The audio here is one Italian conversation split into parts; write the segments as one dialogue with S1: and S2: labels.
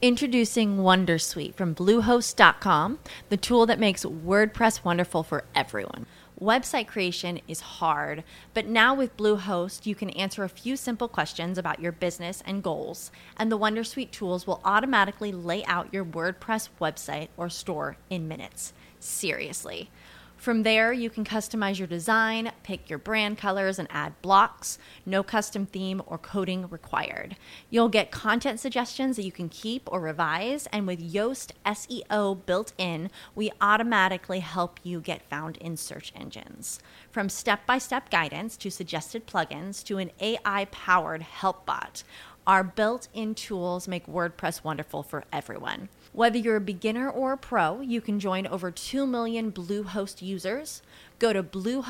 S1: Introducing Wondersuite from Bluehost.com, the tool that makes WordPress wonderful for everyone. Website creation is hard, but now with Bluehost, you can answer a few simple questions about your business and goals, and the Wondersuite tools will automatically lay out your WordPress website or store in minutes. Seriously. From there, you can customize your design, pick your brand colors, and add blocks. No custom theme or coding required. You'll get content suggestions that you can keep or revise, and with Yoast SEO built in, we automatically help you get found in search engines. From step-by-step guidance to suggested plugins to an AI-powered help bot, our built-in tools make WordPress wonderful for everyone. Whether you're a beginner or a pro, you can join over 2 million Bluehost users. Go to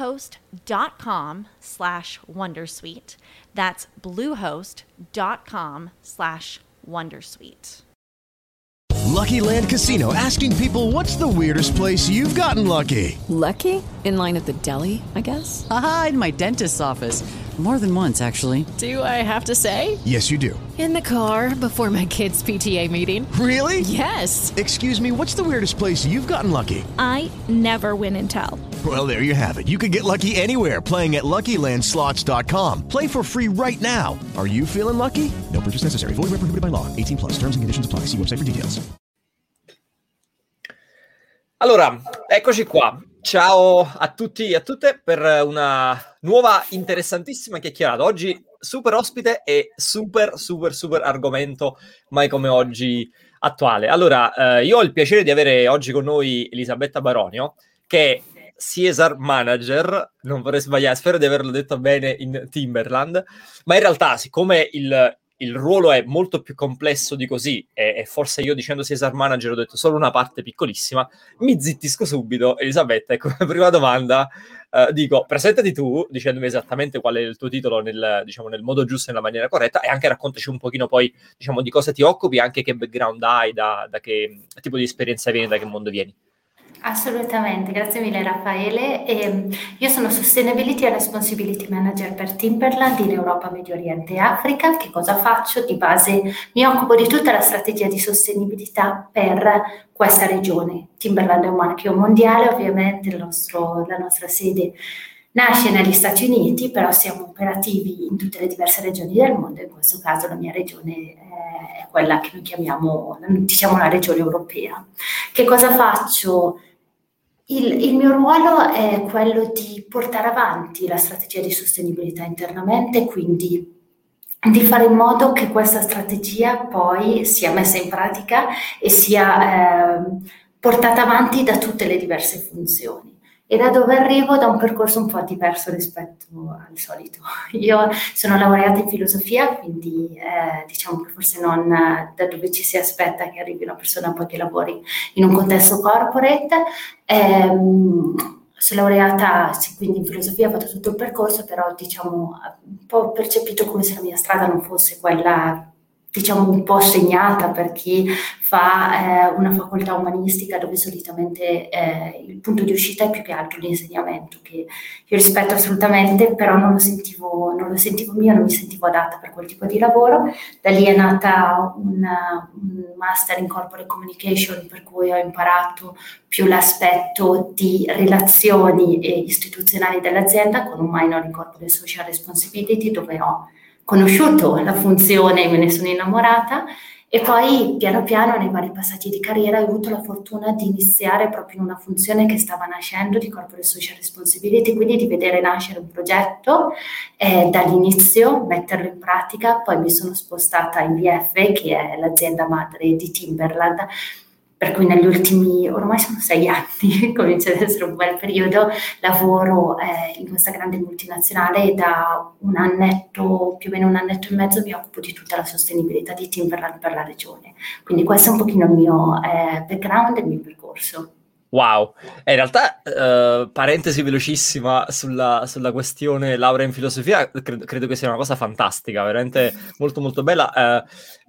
S1: bluehost.com/wondersuite. That's bluehost.com/wondersuite.
S2: Lucky Land Casino, asking people, what's the weirdest place you've gotten lucky?
S3: Lucky? In line at the deli, I guess?
S4: Aha, in my dentist's office. More than once, actually.
S3: Do I have to say?
S2: Yes, you do.
S3: In the car before my kids' PTA meeting.
S2: Really?
S3: Yes.
S2: Excuse me, what's the weirdest place you've gotten lucky?
S5: I never win and tell.
S2: Well, there you have it. You can get lucky anywhere, playing at LuckyLandSlots.com. Play for free right now. Are you feeling lucky? No purchase necessary. Void where prohibited by law. 18 plus. Terms and conditions apply. See website for details.
S6: Allora, eccoci qua. Ciao a tutti e a tutte per una nuova interessantissima chiacchierata. Oggi super ospite e super argomento mai come oggi attuale. Allora, io ho il piacere di avere oggi con noi Elisabetta Baronio, che è CSR Manager, non vorrei sbagliare, spero di averlo detto bene, in Timberland, ma in realtà siccome il ruolo è molto più complesso di così, e forse io dicendo CSR Manager ho detto solo una parte piccolissima, mi zittisco subito. Elisabetta, ecco, prima domanda, dico, presentati tu dicendomi esattamente qual è il tuo titolo nel modo giusto e nella maniera corretta, e anche raccontaci un pochino poi, diciamo, di cosa ti occupi, anche che background hai, da che tipo di esperienza vieni, da che mondo vieni.
S7: Assolutamente, grazie mille Raffaele. Io sono Sustainability and Responsibility Manager per Timberland in Europa, Medio Oriente e Africa. Che cosa faccio? Di base mi occupo di tutta la strategia di sostenibilità per questa regione. Timberland è un marchio mondiale, ovviamente la nostra sede nasce negli Stati Uniti, però siamo operativi in tutte le diverse regioni del mondo. In questo caso la mia regione è quella che noi chiamiamo, diciamo, la regione europea. Che cosa faccio? Il mio ruolo è quello di portare avanti la strategia di sostenibilità internamente, quindi di fare in modo che questa strategia poi sia messa in pratica e sia portata avanti da tutte le diverse funzioni. E da dove arrivo? Da un percorso un po' diverso rispetto al solito. Io sono laureata in filosofia, quindi diciamo che forse non da dove ci si aspetta che arrivi una persona poi che lavori in un contesto corporate. Sono laureata quindi in filosofia, ho fatto tutto il percorso, però diciamo un po' percepito come se la mia strada non fosse quella, diciamo, un po' segnata per chi fa una facoltà umanistica, dove solitamente il punto di uscita è più che altro l'insegnamento, che io rispetto assolutamente, però non lo sentivo mio, non mi sentivo adatta per quel tipo di lavoro. Da lì è nata un master in corporate communication, per cui ho imparato più l'aspetto di relazioni istituzionali dell'azienda, con un minor in corporate social responsibility, dove ho conosciuto la funzione e me ne sono innamorata, e poi piano piano nei vari passaggi di carriera ho avuto la fortuna di iniziare proprio in una funzione che stava nascendo di corporate social responsibility, quindi di vedere nascere un progetto dall'inizio, metterlo in pratica. Poi mi sono spostata in VF, che è l'azienda madre di Timberland, per cui negli ultimi, ormai sono 6 anni, comincia ad essere un bel periodo, lavoro in questa grande multinazionale, e da più o meno un annetto e mezzo mi occupo di tutta la sostenibilità di Timberland per la regione. Quindi questo è un pochino il mio background e il mio percorso.
S6: Wow, in realtà parentesi velocissima sulla questione laurea in filosofia, credo che sia una cosa fantastica, veramente molto molto bella.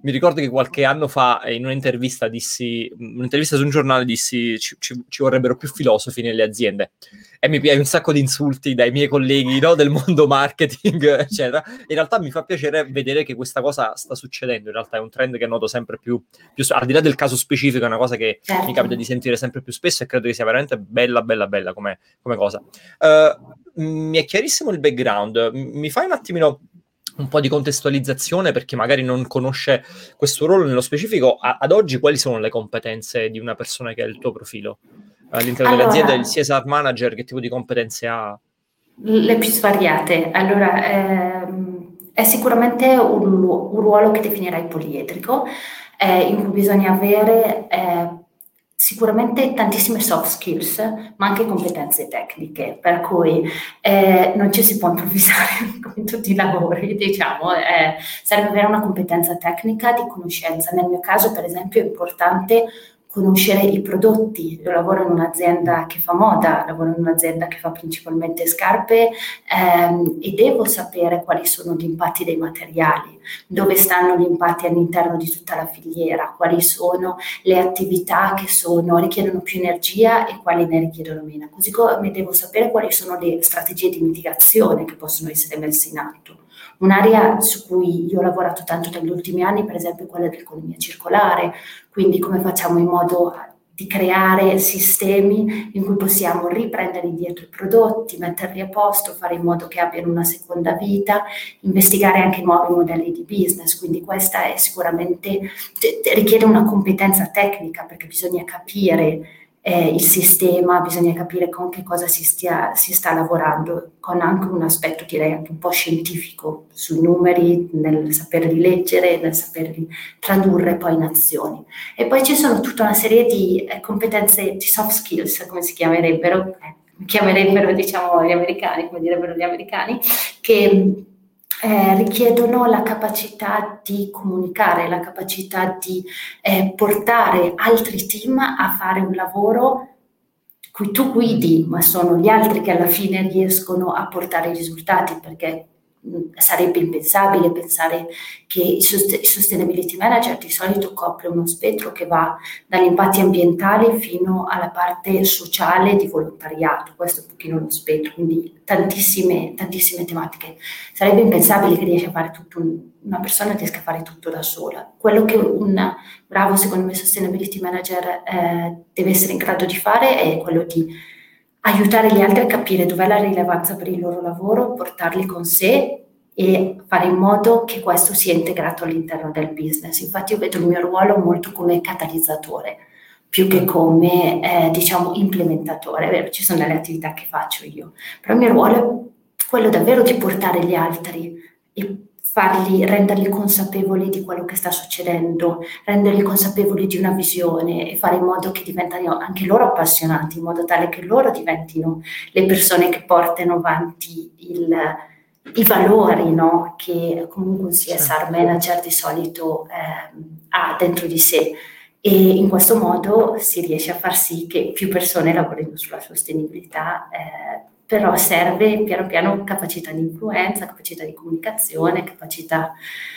S6: mi ricordo che qualche anno fa in un'intervista su un giornale dissi ci vorrebbero più filosofi nelle aziende, e mi piace un sacco di insulti dai miei colleghi, no, del mondo marketing, eccetera. In realtà mi fa piacere vedere che questa cosa sta succedendo, in realtà è un trend che noto sempre più al di là del caso specifico, è una cosa che mi capita di sentire sempre più spesso, e credo che sia veramente bella come cosa. Mi è chiarissimo il background, mi fai un attimino un po' di contestualizzazione per chi magari non conosce questo ruolo nello specifico? Ad oggi quali sono le competenze di una persona che ha il tuo profilo? All'interno dell'azienda, il CSR manager, che tipo di competenze ha?
S7: Le più svariate. Allora, è sicuramente un ruolo che definirei poliedrico, in cui bisogna avere sicuramente tantissime soft skills, ma anche competenze tecniche, per cui non ci si può improvvisare come in tutti i lavori, diciamo, serve avere una competenza tecnica di conoscenza. Nel mio caso, per esempio, è importante conoscere i prodotti. Io lavoro in un'azienda che fa moda, lavoro in un'azienda che fa principalmente scarpe, e devo sapere quali sono gli impatti dei materiali, dove stanno gli impatti all'interno di tutta la filiera, quali sono le attività che richiedono più energia e quali ne richiedono meno. Così come devo sapere quali sono le strategie di mitigazione che possono essere messe in atto. Un'area su cui io ho lavorato tanto negli ultimi anni, per esempio, è quella dell'economia circolare, quindi come facciamo in modo di creare sistemi in cui possiamo riprendere indietro i prodotti, metterli a posto, fare in modo che abbiano una seconda vita, investigare anche nuovi modelli di business. Quindi questa è sicuramente, richiede una competenza tecnica, perché bisogna capire il sistema, bisogna capire con che cosa si sta lavorando, con anche un aspetto, direi, anche un po' scientifico sui numeri, nel saperli leggere, nel saperli tradurre poi in azioni. E poi ci sono tutta una serie di competenze, di soft skills, come si chiamerebbero, diciamo gli americani, come direbbero gli americani, che richiedono la capacità di comunicare, la capacità di portare altri team a fare un lavoro cui tu guidi, ma sono gli altri che alla fine riescono a portare i risultati, perché sarebbe impensabile pensare che il sustainability manager di solito copre uno spettro che va dagli impatti ambientali fino alla parte sociale di volontariato. Questo è un pochino lo spettro, quindi tantissime tematiche. Sarebbe impensabile che riesca a fare tutto, una persona riesca a fare tutto da sola. Quello che un bravo, secondo me, sustainability manager deve essere in grado di fare è quello di aiutare gli altri a capire dov'è la rilevanza per il loro lavoro, portarli con sé e fare in modo che questo sia integrato all'interno del business. Infatti io vedo il mio ruolo molto come catalizzatore, più che come, diciamo, implementatore. È vero, ci sono delle attività che faccio io, però il mio ruolo è quello davvero di portare gli altri e renderli consapevoli di quello che sta succedendo, renderli consapevoli di una visione e fare in modo che diventino anche loro appassionati, in modo tale che loro diventino le persone che portano avanti i valori, no? Che comunque un CSR manager di solito ha dentro di sé. E in questo modo si riesce a far sì che più persone lavorino sulla sostenibilità, però serve piano piano capacità di influenza, capacità di comunicazione, capacità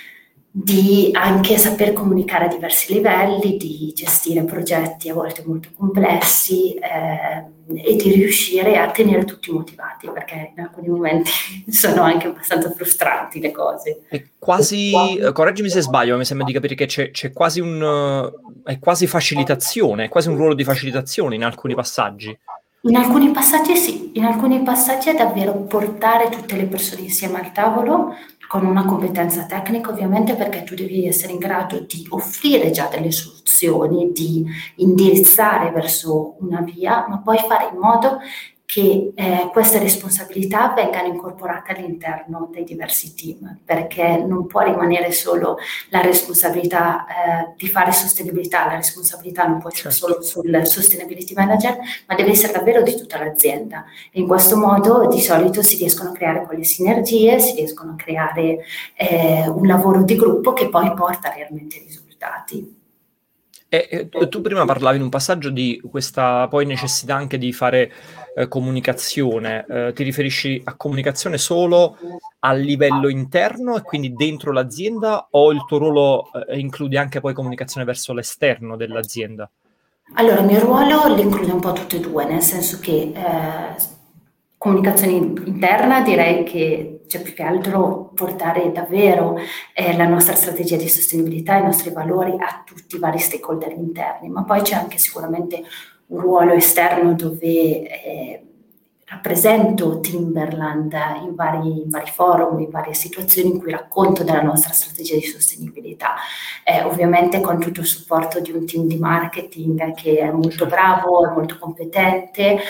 S7: di anche saper comunicare a diversi livelli, di gestire progetti a volte molto complessi e di riuscire a tenere tutti motivati, perché in alcuni momenti sono anche abbastanza frustranti le cose.
S6: È quasi, correggimi se sbaglio, ma mi sembra di capire che c'è quasi è quasi facilitazione, è quasi un ruolo di facilitazione in alcuni passaggi.
S7: In alcuni passaggi sì, in alcuni passaggi è davvero portare tutte le persone insieme al tavolo con una competenza tecnica, ovviamente, perché tu devi essere in grado di offrire già delle soluzioni, di indirizzare verso una via, ma poi fare in modo che queste responsabilità vengano incorporate all'interno dei diversi team, perché non può rimanere solo la responsabilità di fare sostenibilità, la responsabilità non può essere solo sul sustainability manager, ma deve essere davvero di tutta l'azienda. E in questo modo di solito si riescono a creare quelle sinergie, si riescono a creare un lavoro di gruppo che poi porta realmente risultati.
S6: Tu prima parlavi in un passaggio di questa poi necessità anche di fare comunicazione. Ti riferisci a comunicazione solo a livello interno e quindi dentro l'azienda, o il tuo ruolo include anche poi comunicazione verso l'esterno dell'azienda?
S7: Allora, il mio ruolo li include un po' tutte e due, nel senso che comunicazione interna direi che c'è più che altro portare davvero la nostra strategia di sostenibilità, i nostri valori a tutti i vari stakeholder interni, ma poi c'è anche sicuramente un ruolo esterno dove rappresento Timberland in vari forum, in varie situazioni in cui racconto della nostra strategia di sostenibilità, ovviamente con tutto il supporto di un team di marketing che è molto bravo, è molto competente,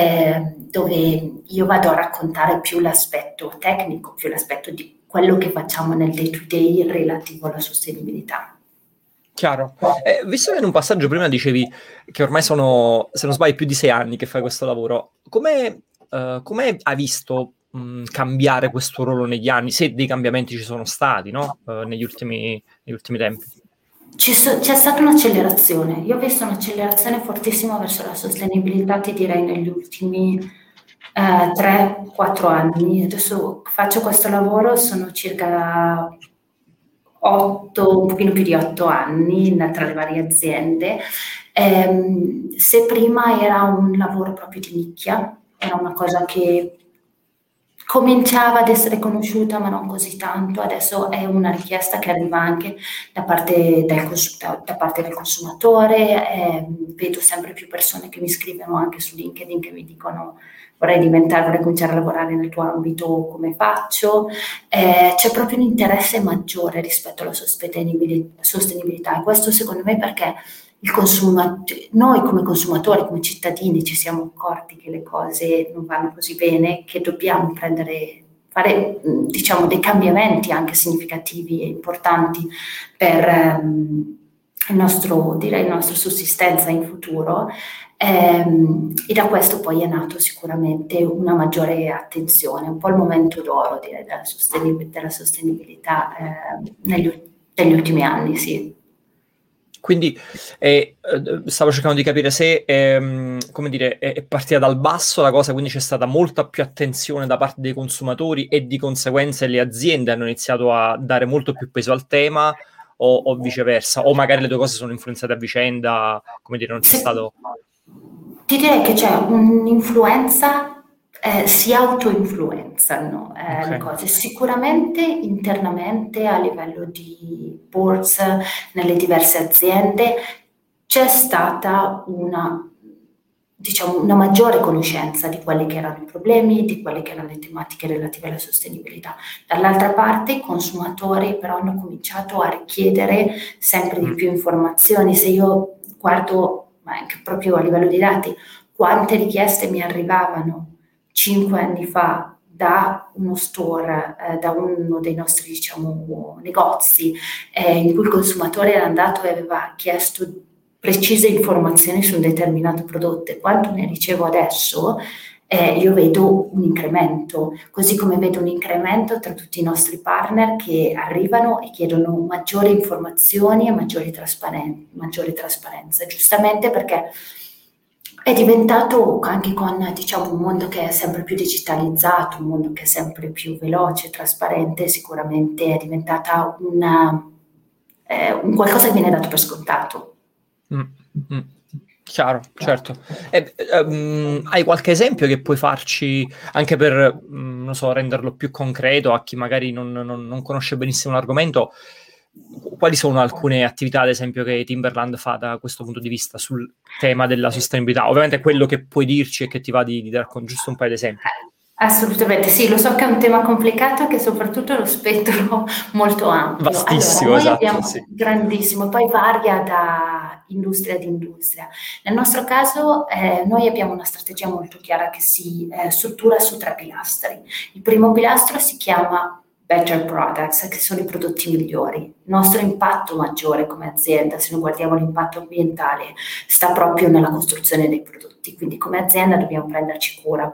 S7: dove io vado a raccontare più l'aspetto tecnico, più l'aspetto di quello che facciamo nel day to day relativo alla sostenibilità.
S6: Chiaro. Visto che in un passaggio prima dicevi che ormai sono, se non sbaglio, più di 6 anni che fai questo lavoro, come hai visto cambiare questo ruolo negli anni? Se dei cambiamenti ci sono stati, no? Negli ultimi tempi.
S7: C'è stata un'accelerazione. Io ho visto un'accelerazione fortissima verso la sostenibilità, ti direi, negli ultimi 3-4 anni. Adesso faccio questo lavoro, sono circa 8, un pochino più di 8 anni tra le varie aziende. Se prima era un lavoro proprio di nicchia, era una cosa che cominciava ad essere conosciuta ma non così tanto, adesso è una richiesta che arriva anche da parte del consumatore, vedo sempre più persone che mi scrivono anche su LinkedIn che mi dicono vorrei cominciare a lavorare nel tuo ambito, come faccio? C'è proprio un interesse maggiore rispetto alla sostenibilità, e questo secondo me perché noi come consumatori, come cittadini ci siamo accorti che le cose non vanno così bene, che dobbiamo fare diciamo dei cambiamenti anche significativi e importanti per la nostra sussistenza in futuro, e da questo poi è nato sicuramente una maggiore attenzione, un po' il momento d'oro direi della sostenibilità negli ultimi anni, sì.
S6: Quindi stavo cercando di capire se come dire, è partita dal basso la cosa, quindi c'è stata molta più attenzione da parte dei consumatori e di conseguenza le aziende hanno iniziato a dare molto più peso al tema, o viceversa, o magari le due cose sono influenzate a vicenda, come dire, non c'è stato...
S7: Ti direi che c'è un'influenza, si auto-influenzano le cose, sicuramente internamente a livello di boards nelle diverse aziende c'è stata una maggiore conoscenza di quelli che erano i problemi, di quelle che erano le tematiche relative alla sostenibilità. Dall'altra parte i consumatori però hanno cominciato a richiedere sempre di più informazioni. Se io guardo anche proprio a livello di dati, quante richieste mi arrivavano 5 anni fa da uno store, da uno dei nostri negozi, in cui il consumatore era andato e aveva chiesto precise informazioni su un determinato prodotto, e quanto ne ricevo adesso, io vedo un incremento, così come vedo un incremento tra tutti i nostri partner che arrivano e chiedono maggiori informazioni e maggiore trasparenza, giustamente perché è diventato anche con un mondo che è sempre più digitalizzato, un mondo che è sempre più veloce, trasparente, sicuramente è diventata un qualcosa che viene dato per scontato.
S6: Chiaro, certo. Hai qualche esempio che puoi farci anche per, non so, renderlo più concreto a chi magari non conosce benissimo l'argomento? Quali sono alcune attività, ad esempio, che Timberland fa da questo punto di vista sul tema della sostenibilità? Ovviamente quello che puoi dirci e che ti va di dare giusto un paio di esempi.
S7: Assolutamente, sì, lo so che è un tema complicato e che soprattutto ha lo spettro molto ampio.
S6: Vastissimo,
S7: allora,
S6: esatto,
S7: abbiamo
S6: sì.
S7: Grandissimo, poi varia da industria ad industria. Nel nostro caso noi abbiamo una strategia molto chiara che si struttura su 3 pilastri. Il primo pilastro si chiama Better Products, che sono i prodotti migliori. Il nostro impatto maggiore come azienda, se noi guardiamo l'impatto ambientale, sta proprio nella costruzione dei prodotti, quindi come azienda dobbiamo prenderci cura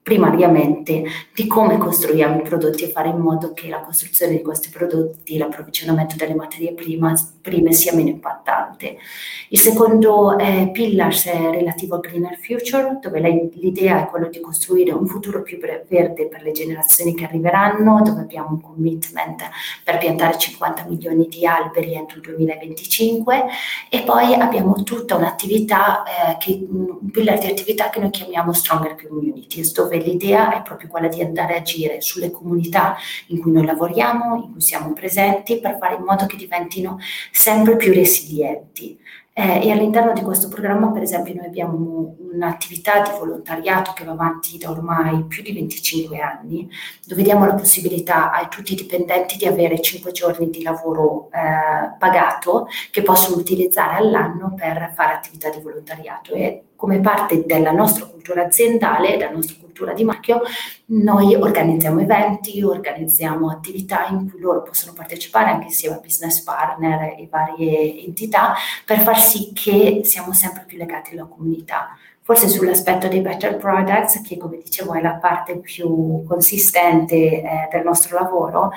S7: primariamente di come costruiamo i prodotti e fare in modo che la costruzione di questi prodotti, l'approvvigionamento delle materie prime sia meno impattante. Il secondo pillar è relativo al Greener Future, dove l'idea è quello di costruire un futuro più verde per le generazioni che arriveranno, dove abbiamo un commitment per piantare 50 milioni di alberi entro il 2025, e poi abbiamo tutta un'attività, un pillar di attività che noi chiamiamo Stronger Communities, dove l'idea è proprio quella di andare a agire sulle comunità in cui noi lavoriamo, in cui siamo presenti, per fare in modo che diventino sempre più resilienti. E all'interno di questo programma, per esempio, noi abbiamo un'attività di volontariato che va avanti da ormai più di 25 anni, dove diamo la possibilità a tutti i dipendenti di avere 5 giorni di lavoro pagato che possono utilizzare all'anno per fare attività di volontariato. E come parte della nostra cultura aziendale, della nostra cultura di marchio, noi organizziamo eventi, organizziamo attività in cui loro possono partecipare anche insieme a business partner e varie entità, per far sì che siamo sempre più legati alla comunità. Forse sull'aspetto dei better products, che come dicevo è la parte più consistente del nostro lavoro,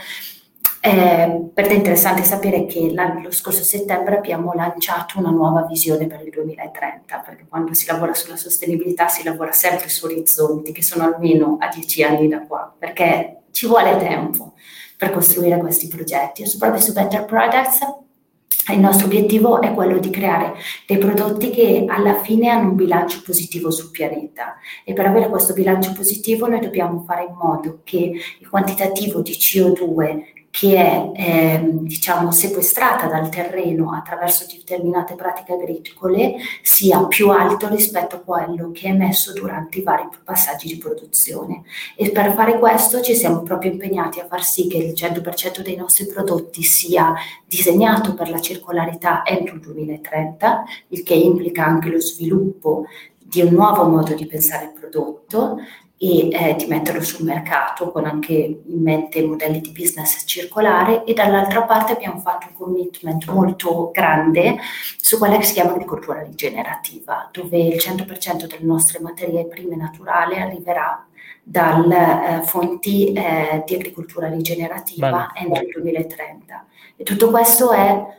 S7: per te è interessante sapere che lo scorso settembre abbiamo lanciato una nuova visione per il 2030, perché quando si lavora sulla sostenibilità si lavora sempre su orizzonti che sono almeno a 10 anni da qua, perché ci vuole tempo per costruire questi progetti. E proprio su Better Products il nostro obiettivo è quello di creare dei prodotti che alla fine hanno un bilancio positivo sul pianeta, e per avere questo bilancio positivo noi dobbiamo fare in modo che il quantitativo di CO2 che è sequestrata dal terreno attraverso determinate pratiche agricole sia più alto rispetto a quello che è emesso durante i vari passaggi di produzione. E per fare questo ci siamo proprio impegnati a far sì che il 100% dei nostri prodotti sia disegnato per la circolarità entro il 2030, il che implica anche lo sviluppo di un nuovo modo di pensare il prodotto e di metterlo sul mercato con anche in mente modelli di business circolare. E dall'altra parte abbiamo fatto un commitment molto grande su quella che si chiama agricoltura rigenerativa, dove il 100% delle nostre materie prime naturali arriverà dalle fonti di agricoltura rigenerativa entro il 2030. E tutto questo è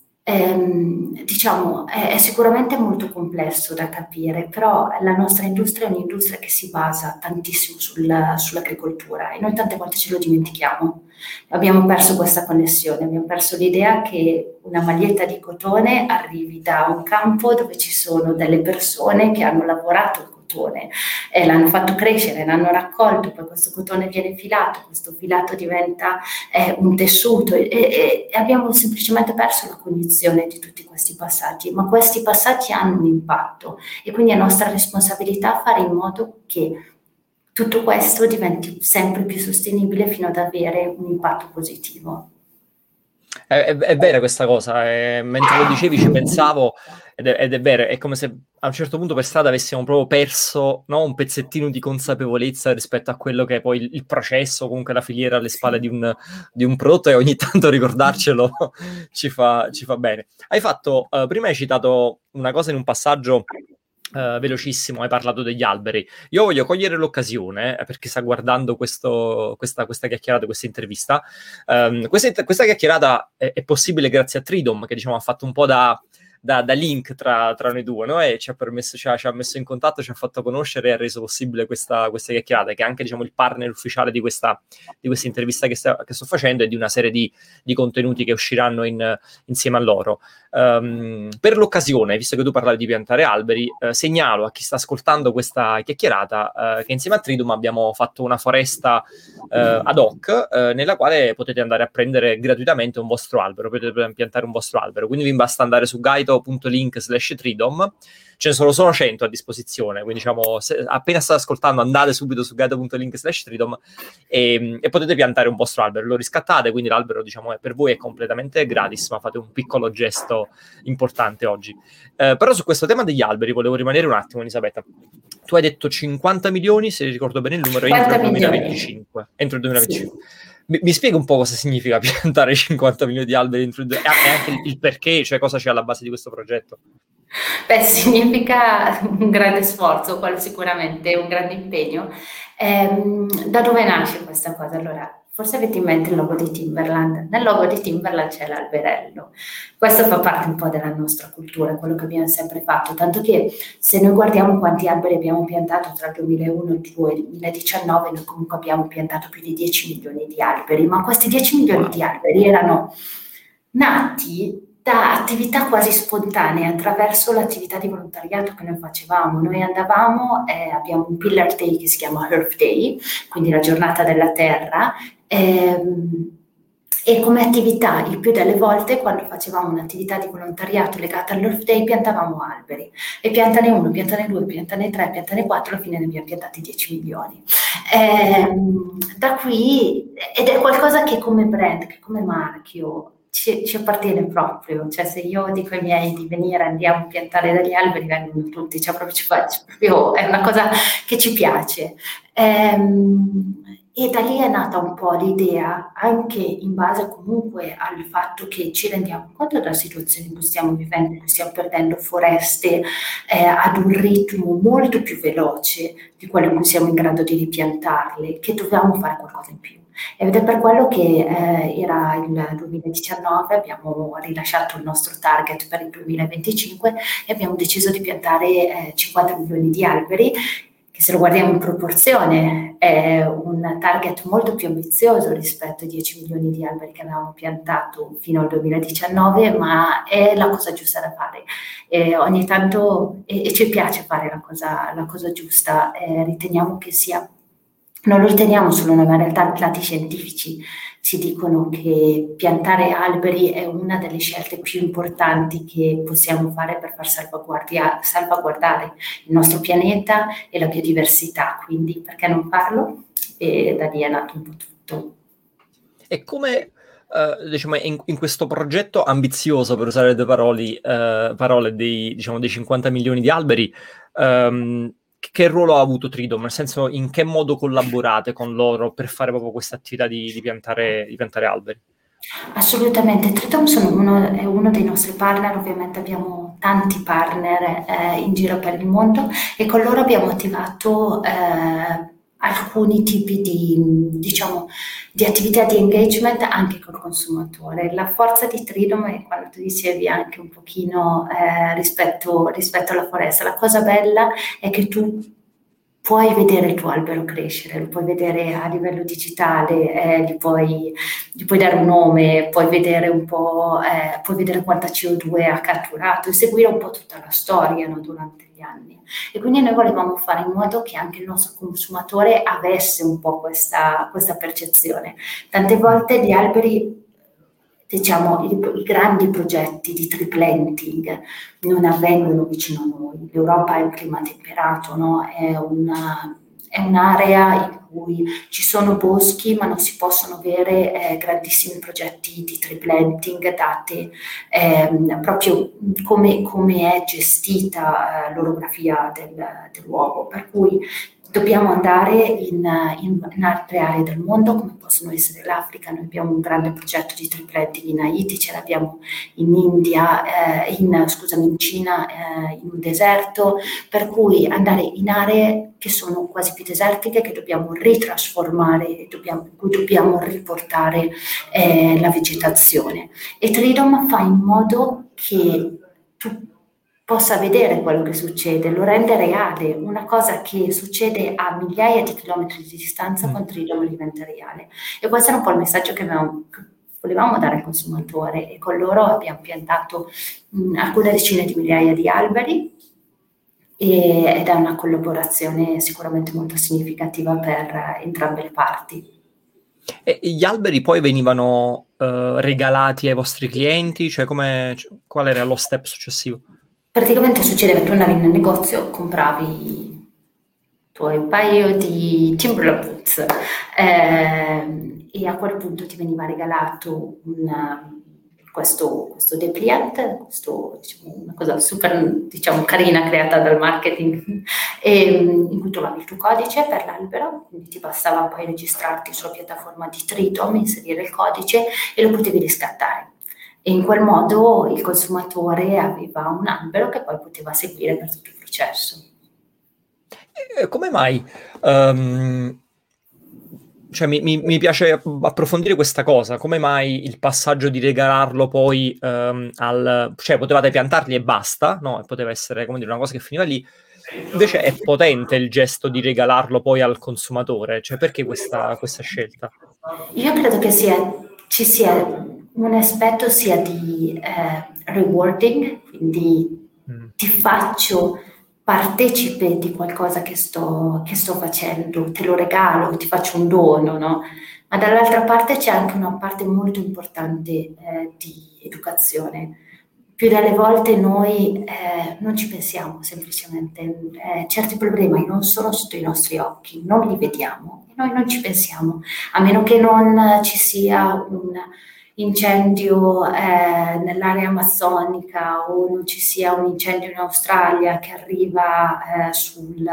S7: sicuramente molto complesso da capire, però la nostra industria è un'industria che si basa tantissimo sull'agricoltura, e noi tante volte ce lo dimentichiamo. Abbiamo perso questa connessione, abbiamo perso l'idea che una maglietta di cotone arrivi da un campo dove ci sono delle persone che hanno lavorato il cotone, l'hanno fatto crescere, l'hanno raccolto, poi questo cotone viene filato, questo filato diventa un tessuto, e abbiamo semplicemente perso la cognizione di tutti questi passaggi, ma questi passaggi hanno un impatto, e quindi è nostra responsabilità fare in modo che tutto questo diventi sempre più sostenibile fino ad avere un impatto positivo.
S6: È vera questa cosa, mentre lo dicevi ci pensavo, ed è vero, è come se a un certo punto per strada avessimo proprio perso, no, un pezzettino di consapevolezza rispetto a quello che è poi il processo, comunque la filiera alle spalle di un prodotto, e ogni tanto ricordarcelo ci fa bene. Prima hai citato una cosa in un passaggio velocissimo, hai parlato degli alberi. Io voglio cogliere l'occasione, perché sta guardando questa chiacchierata, questa intervista. Questa chiacchierata è possibile grazie a Tridom, che diciamo ha fatto un po' da link tra noi due, no? E ci ha messo in contatto, ci ha fatto conoscere e ha reso possibile questa chiacchierata, che è anche diciamo il partner ufficiale di questa intervista che sto facendo, e di una serie di contenuti che usciranno insieme a loro. Per l'occasione, visto che tu parlavi di piantare alberi, segnalo a chi sta ascoltando questa chiacchierata che insieme a Tridom abbiamo fatto una foresta ad hoc, nella quale potete andare a prendere gratuitamente un vostro albero, potete piantare un vostro albero, quindi vi basta andare su gaito.link/Tridom. Ce ne sono 100 a disposizione, quindi diciamo, appena state ascoltando andate subito su gaito.link/Tridom e potete piantare un vostro albero, lo riscattate, quindi l'albero diciamo per voi è completamente gratis, ma fate un piccolo gesto importante oggi. Però su questo tema degli alberi volevo rimanere un attimo, Elisabetta. Tu hai detto 50 milioni, se ricordo bene il numero, entro il 2025. Entro il 2025. Sì. Mi spiega un po' cosa significa piantare 50 milioni di alberi entro e anche il perché, cioè cosa c'è alla base di questo progetto?
S7: Beh, significa un grande sforzo, quello sicuramente, un grande impegno. Da dove nasce questa cosa? Allora, forse avete in mente il logo di Timberland. Nel logo di Timberland c'è l'alberello. Questo fa parte un po' della nostra cultura, quello che abbiamo sempre fatto, tanto che se noi guardiamo quanti alberi abbiamo piantato tra il 2001 e il 2019, noi comunque abbiamo piantato più di 10 milioni di alberi, ma questi 10 milioni di alberi erano nati da attività quasi spontanee attraverso l'attività di volontariato che noi facevamo. Noi andavamo, abbiamo un Pillar Day che si chiama Earth Day, quindi la giornata della terra, e come attività, il più delle volte, quando facevamo un'attività di volontariato legata all'Earth Day, piantavamo alberi. E piantane uno, piantane due, piantane tre, piantane quattro, alla fine ne abbiamo piantati 10 milioni. Da qui, ed è qualcosa che come brand, che come marchio, ci appartiene proprio. Cioè, se io dico ai miei di venire, andiamo a piantare degli alberi, vengono tutti, cioè proprio, è una cosa che ci piace. E da lì è nata un po' l'idea, anche in base comunque al fatto che ci rendiamo conto della situazione in cui stiamo vivendo, in cui stiamo perdendo foreste ad un ritmo molto più veloce di quello in cui siamo in grado di ripiantarle, che dovevamo fare qualcosa in più. Ed è per quello che era il 2019, abbiamo rilasciato il nostro target per il 2025 e abbiamo deciso di piantare 50 milioni di alberi, che se lo guardiamo in proporzione è un target molto più ambizioso rispetto ai 10 milioni di alberi che avevamo piantato fino al 2019, ma è la cosa giusta da fare. Ogni tanto e ci piace fare la cosa giusta, riteniamo che sia. Non lo riteniamo solo noi, ma in realtà i dati scientifici ci dicono che piantare alberi è una delle scelte più importanti che possiamo fare per far salvaguardare il nostro pianeta e la biodiversità. Quindi perché non farlo? E da lì è nato un po' tutto.
S6: E come diciamo, in questo progetto ambizioso, per usare le tue parole dei 50 milioni di alberi, che ruolo ha avuto Tridom? Nel senso, in che modo collaborate con loro per fare proprio questa attività di piantare alberi?
S7: Assolutamente, Triton è uno dei nostri partner, ovviamente abbiamo tanti partner in giro per il mondo e con loro abbiamo attivato alcuni tipi di attività di engagement anche col consumatore. La forza di Tridom è quando tu dicevi anche un pochino rispetto alla foresta. La cosa bella è che tu puoi vedere il tuo albero crescere, lo puoi vedere a livello digitale, gli puoi dare un nome, puoi vedere un po', puoi vedere quanta CO2 ha catturato e seguire un po' tutta la storia, no, durante gli anni. E quindi noi volevamo fare in modo che anche il nostro consumatore avesse un po' questa percezione. Tante volte gli alberi, diciamo, i grandi progetti di tree planting non avvengono vicino a noi. L'Europa è un clima temperato, no? È un'area in cui ci sono boschi, ma non si possono avere grandissimi progetti di tree planting date proprio come è gestita l'orografia del luogo. Per cui dobbiamo andare in altre aree del mondo, come possono essere l'Africa. Noi abbiamo un grande progetto di tree planting in Haiti, ce l'abbiamo in India, in Cina, in un deserto, per cui andare in aree che sono quasi più desertiche, che dobbiamo ritrasformare, in cui dobbiamo riportare la vegetazione. E Tridom fa in modo che tu possa vedere quello che succede, lo rende reale. Una cosa che succede a migliaia di chilometri di distanza con Tridom diventa reale. E questo era un po' il messaggio che volevamo dare al consumatore, e con loro abbiamo piantato alcune decine di migliaia di alberi ed è una collaborazione sicuramente molto significativa per entrambe le parti.
S6: E gli alberi poi venivano regalati ai vostri clienti? Cioè, qual era lo step successivo?
S7: Praticamente succedeva che tu andavi nel negozio, compravi i tuoi un paio di Timberland boots e a quel punto ti veniva regalato questo dépliant, una cosa super carina creata dal marketing, in cui trovavi il tuo codice per l'albero, quindi ti bastava poi registrarti sulla piattaforma di Tridom, inserire il codice e lo potevi riscattare. e in quel modo il consumatore aveva un albero che poi poteva seguire per tutto il processo.
S6: Come mai? Cioè, mi piace approfondire questa cosa. Come mai il passaggio di regalarlo poi cioè, potevate piantarli e basta, no? E poteva essere, come dire, una cosa che finiva lì. Invece è potente il gesto di regalarlo poi al consumatore. Cioè, perché questa scelta?
S7: Io credo che ci sia un aspetto sia di rewarding, quindi ti faccio partecipe di qualcosa che sto facendo, te lo regalo, ti faccio un dono, no? Ma dall'altra parte c'è anche una parte molto importante di educazione. Più delle volte noi non ci pensiamo semplicemente, certi problemi non sono sotto i nostri occhi, non li vediamo e noi non ci pensiamo, a meno che non ci sia un incendio nell'area amazzonica o non ci sia un incendio in Australia che arriva sui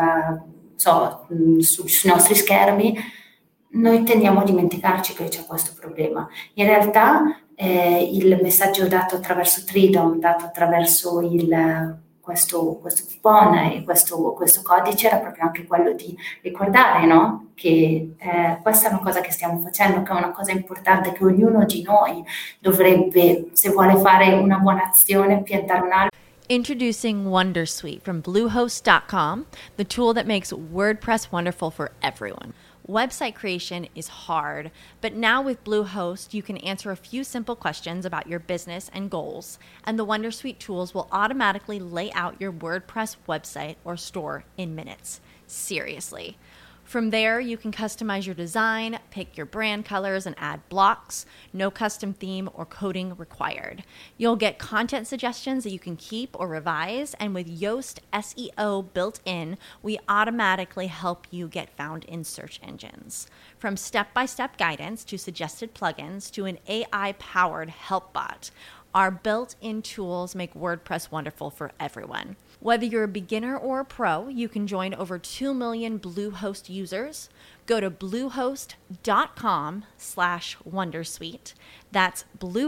S7: nostri schermi, noi tendiamo a dimenticarci che c'è questo problema. In realtà il messaggio dato attraverso Tridom, dato attraverso questo coupon e questo codice era proprio anche quello di ricordare, no? Che questa è una cosa che stiamo facendo, che è una cosa importante, che ognuno di noi dovrebbe, se vuole fare una buona azione, piantare un albero.
S1: Introducing Wondersuite from Bluehost.com, the tool that makes WordPress wonderful for everyone. Website creation is hard, but now with Bluehost, you can answer a few simple questions about your business and goals, and the Wondersuite tools will automatically lay out your WordPress website or store in minutes. Seriously. From there, you can customize your design, pick your brand colors, and add blocks. No custom theme or coding required. You'll get content suggestions that you can keep or revise, and with Yoast SEO built in, we automatically help you get found in search engines. From step-by-step guidance to suggested plugins to an AI-powered help bot, our built-in tools make WordPress wonderful for everyone. Whether you're a beginner or a pro, you can join over 2 million Bluehost users. Go to bluehost.com/wondersuite. That's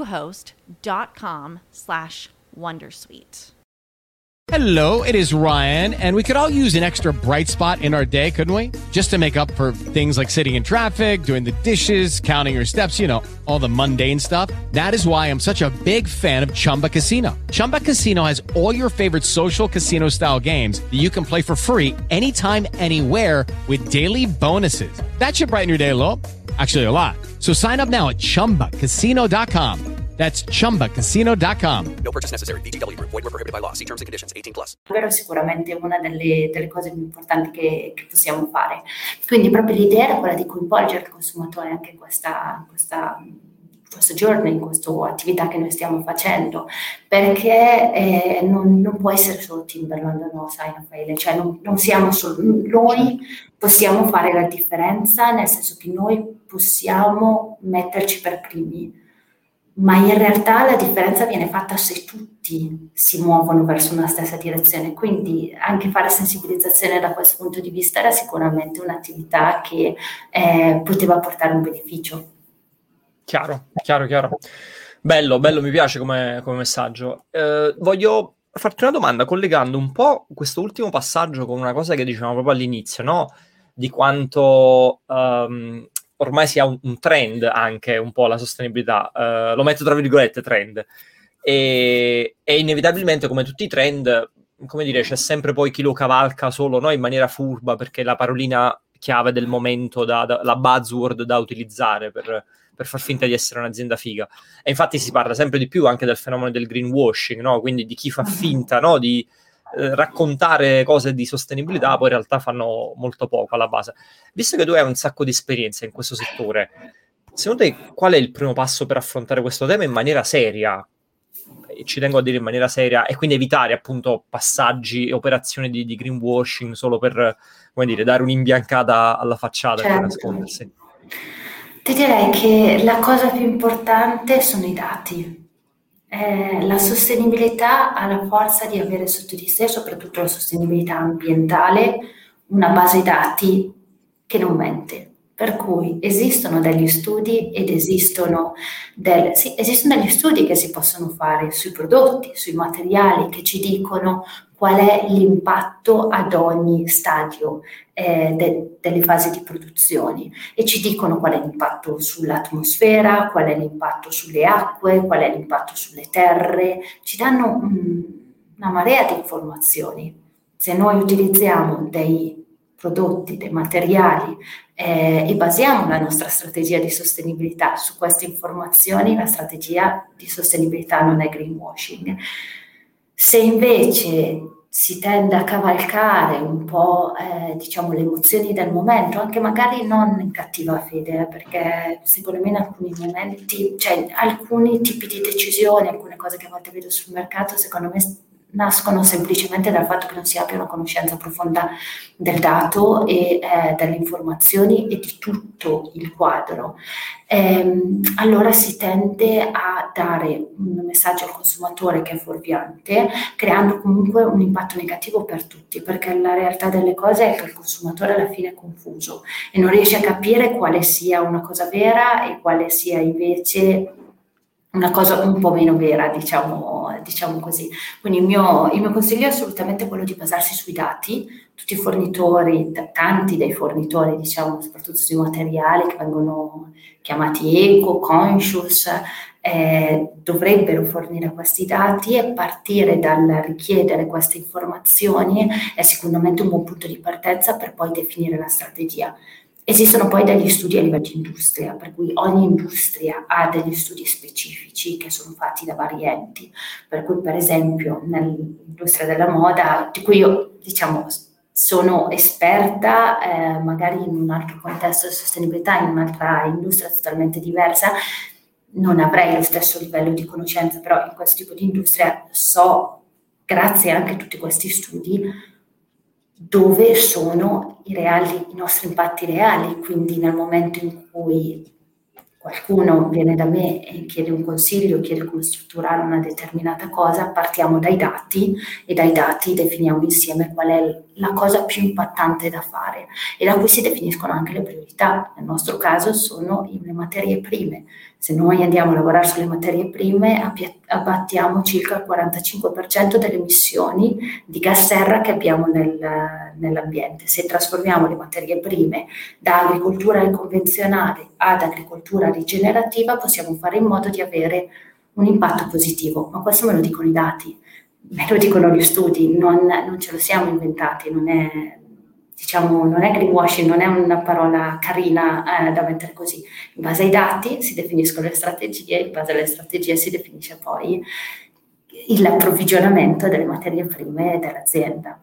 S1: bluehost.com/wondersuite.
S8: Hello, it is Ryan, and we could all use an extra bright spot in our day, couldn't we? Just to make up for things like sitting in traffic, doing the dishes, counting your steps, you know, all the mundane stuff. That is why I'm such a big fan of Chumba Casino. Chumba Casino has all your favorite social casino-style games that you can play for free anytime, anywhere with daily bonuses. That should brighten your day a little. Actually, a lot. So sign up now at ChumbaCasino.com. That's ChumbaCasino.com.
S9: No purchase necessary. VGW Group. Void where prohibited by law. See terms and conditions. 18+.
S7: È sicuramente una delle cose più importanti che possiamo fare. Quindi proprio l'idea era quella di coinvolgere il consumatore anche in questo journey, in questa attività che noi stiamo facendo, perché non può essere solo Timberland, no, sai, Raffaele, cioè non siamo solo noi, possiamo fare la differenza, nel senso che noi possiamo metterci per primi, ma in realtà la differenza viene fatta se tutti si muovono verso una stessa direzione, quindi anche fare sensibilizzazione da questo punto di vista era sicuramente un'attività che poteva portare un beneficio.
S6: Chiaro. Bello, mi piace come messaggio. Voglio farti una domanda collegando un po' questo ultimo passaggio con una cosa che dicevamo proprio all'inizio, no? Di quanto ormai sia un trend anche un po' la sostenibilità, lo metto tra virgolette trend, e inevitabilmente come tutti i trend, come dire, c'è sempre poi chi lo cavalca solo, no, in maniera furba, perché la parolina chiave del momento, la buzzword da utilizzare per far finta di essere un'azienda figa. E infatti si parla sempre di più anche del fenomeno del greenwashing, no? Quindi di chi fa finta, no, di raccontare cose di sostenibilità, poi in realtà fanno molto poco alla base. Visto che tu hai un sacco di esperienza in questo settore, secondo te qual è il primo passo per affrontare questo tema in maniera seria? E ci tengo a dire in maniera seria, e quindi evitare appunto passaggi e operazioni di greenwashing solo per, come dire, dare un'imbiancata alla facciata, per nascondersi.
S7: Ti direi che la cosa più importante sono i dati. La sostenibilità ha la forza di avere sotto di sé, soprattutto la sostenibilità ambientale, una base dati che non mente, Per cui esistono degli studi ed esistono degli studi che si possono fare sui prodotti, sui materiali, che ci dicono qual è l'impatto ad ogni stadio delle fasi di produzione, e ci dicono qual è l'impatto sull'atmosfera, qual è l'impatto sulle acque, qual è l'impatto sulle terre, ci danno una marea di informazioni. Se noi utilizziamo dei prodotti, dei materiali e basiamo la nostra strategia di sostenibilità su queste informazioni, la strategia di sostenibilità non è greenwashing. Se invece si tende a cavalcare un po' diciamo le emozioni del momento, anche magari non in cattiva fede, perché secondo me in alcuni momenti, cioè alcuni tipi di decisioni, alcune cose che a volte vedo sul mercato, secondo me nascono semplicemente dal fatto che non si abbia una conoscenza profonda del dato e delle informazioni e di tutto il quadro. Allora si tende a dare un messaggio al consumatore che è fuorviante, creando comunque un impatto negativo per tutti, perché la realtà delle cose è che il consumatore alla fine è confuso e non riesce a capire quale sia una cosa vera e quale sia invece una cosa un po' meno vera, diciamo così. Quindi il mio consiglio è assolutamente quello di basarsi sui dati. Tutti i fornitori, tanti dei fornitori, diciamo, soprattutto sui materiali che vengono chiamati eco, conscious, dovrebbero fornire questi dati, e partire dal richiedere queste informazioni è sicuramente un buon punto di partenza per poi definire la strategia. Esistono poi degli studi a livello di industria, per cui ogni industria ha degli studi specifici che sono fatti da vari enti, per cui per esempio nell'industria della moda, di cui io diciamo sono esperta, magari in un altro contesto di sostenibilità, in un'altra industria totalmente diversa, non avrei lo stesso livello di conoscenza, però in questo tipo di industria so, grazie anche a tutti questi studi, dove sono i nostri impatti reali. Quindi nel momento in cui qualcuno viene da me e chiede un consiglio, chiede come strutturare una determinata cosa, partiamo dai dati e dai dati definiamo insieme qual è la cosa più impattante da fare, e da cui si definiscono anche le priorità. Nel nostro caso sono le materie prime. Se noi andiamo a lavorare sulle materie prime, abbattiamo circa il 45% delle emissioni di gas serra che abbiamo nell'ambiente. Se trasformiamo le materie prime da agricoltura convenzionale ad agricoltura rigenerativa, possiamo fare in modo di avere un impatto positivo. Ma questo me lo dicono i dati, me lo dicono gli studi, non ce lo siamo inventati, non è greenwashing, non è una parola carina da mettere così. In base ai dati si definiscono le strategie, in base alle strategie si definisce poi l'approvvigionamento delle materie prime dell'azienda.